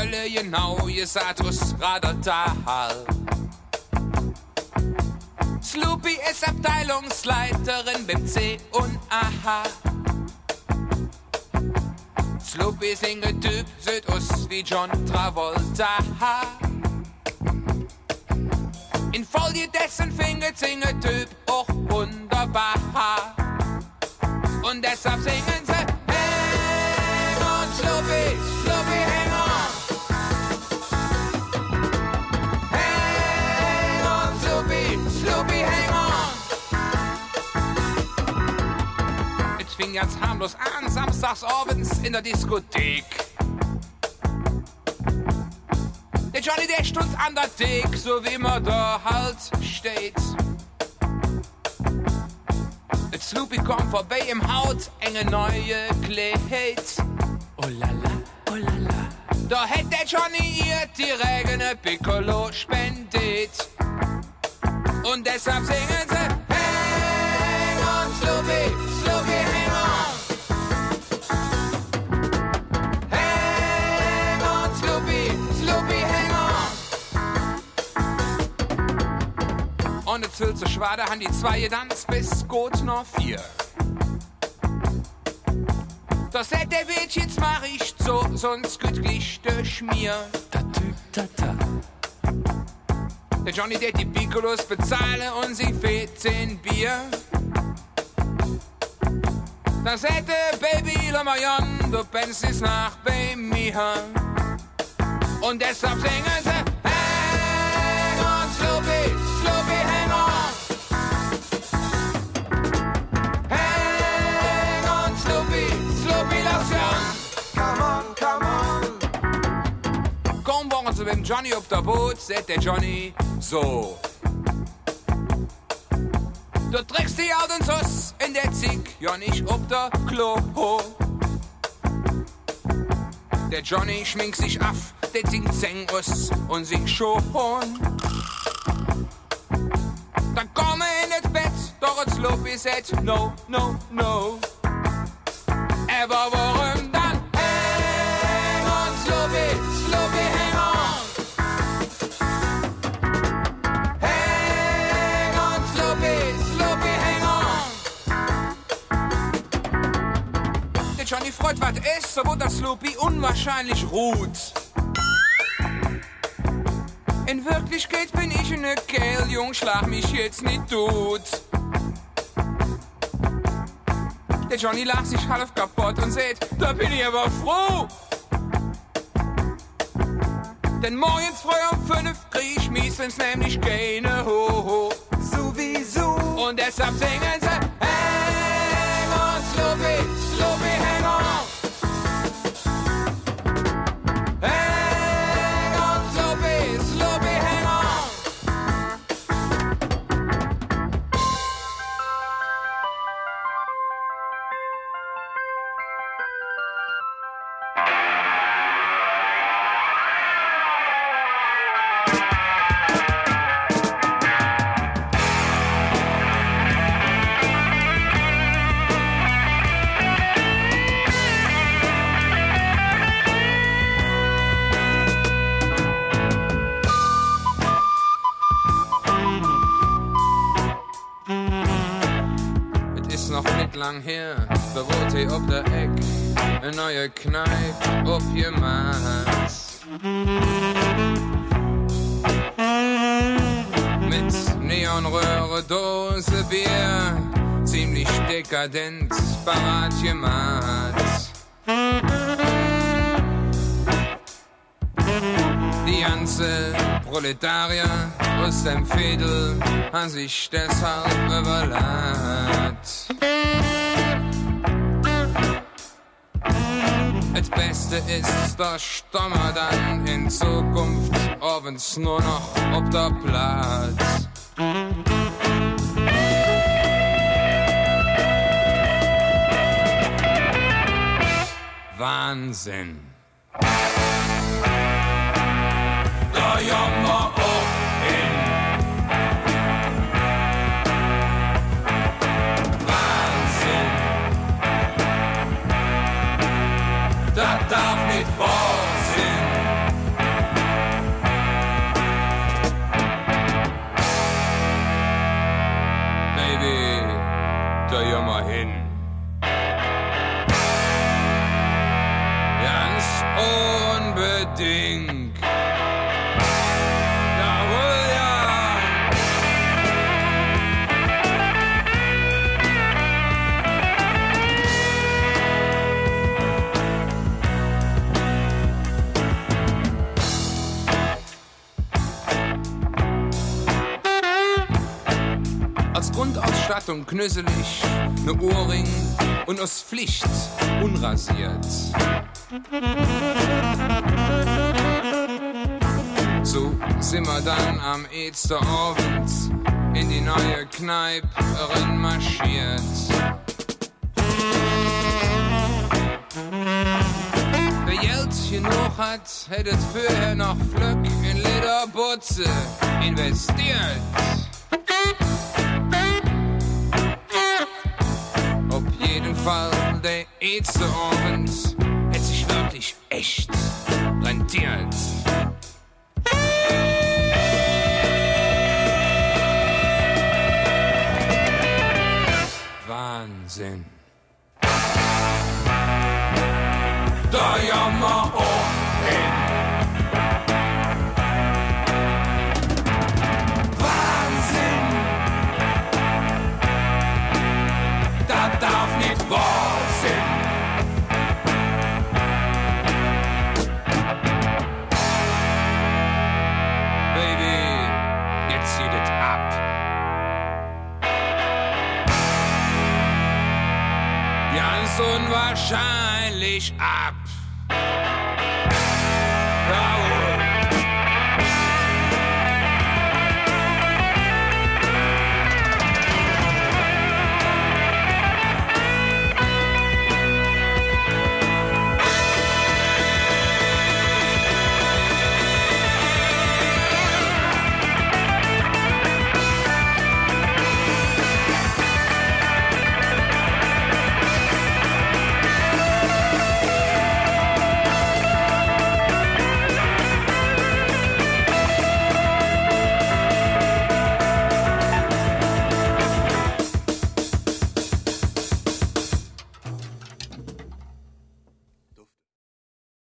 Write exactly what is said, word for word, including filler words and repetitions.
alle genau gesagt aus Radertal. Sloopy ist Abteilungsleiterin beim C und A H. Sloopy ist ein Typ, sieht aus wie John Travolta. In Folie dessen findet singe Typ auch wunderbar. Und deshalb singen sie Hang on, Sloopy, Sloopy, hang on. Hang on, Sloopy, Sloopy, hang on. Es fing ganz harmlos an, samstags abends in der Diskothek. Der Johnny, der stund an der Thek, so wie man da halt steht. Der Sloopy kommt vorbei im Haut, enge neue Kleid. Oh la la, oh la la. Da hätt der Johnny ihr die regene Piccolo spendet. Und deshalb singen sie Hang on, Sloopy, Sloopy, hang on. Hang on, Sloopy, Sloopy, hang on. Und es wird so schwer, da haben die zwei getanzt bis gut noch vier. Das hätte der Witz, jetzt mach ich so, sonst gut gleich durch mir. Der Johnny, der die Piccolos bezahle und sie vierzehn Bier. Das hätte Baby La Marianne, du pennst es nach bei mir. Und deshalb singen sie Hang on, Sloopy, Sloopy, hang on. Hang on, Sloopy, Sloopy, lass hören. Come on, come on. Komm, waren sie beim Johnny auf der Boot, sagt der Johnny so. Du trägst die alten Sauce in der Zick, ja nicht auf der Klo. Der Johnny schminkt sich ab, der singt Zeng aus und singt schon. Dann komm in das Bett, doch das Sloopy sagt no, no, no. Aber warum dann? Hang on, Sloopy, Sloopy, hang on. Hang on, Sloopy, Sloopy, hang on. Der Johnny freut, was ist, so wo das Sloopy unwahrscheinlich ruht. In Wirklichkeit bin ich ne Kerl, Jung, schlag mich jetzt nicht tot. Der Johnny lacht sich halb kaputt und sagt, da bin ich aber froh. Denn morgens früh um fünf krieg ich mies, wenn's nämlich keine Ho-Ho. Sowieso. Und deshalb singen sie Hang on, Sloopy, Sloopy, hang on. Hang on, Sloopy, Sloopy, hang on. Lang her, da wurde ich auf der Eck eine neue Kneipe aufgemacht. Mit Neonröhre, Dose Bier, ziemlich dekadent, parat gemacht. Die ganze Proletarier aus dem Fädel haben sich deshalb überladet. Das Beste ist, dass Stammer dann in Zukunft abends nur noch auf der Platz. Wahnsinn. Da jammer auch hin. Wahnsinn. Das darf nicht wahr sein. Ausstattung knüsselig, ne Ohrring und aus Pflicht unrasiert. So sind wir dann am Easterabend in die neue Kneipe reinmarschiert. Wer Geld genug hat, hättet vorher noch Flöck in Lederbutze investiert. Auf jeden Fall, der erste Abend hätte sich wirklich echt rentiert. Wahnsinn. Da jammer auch hin. Wahnsinn. Das darf nicht wahr sein. Baby, jetzt zieht es ab. Ganz unwahrscheinlich ab.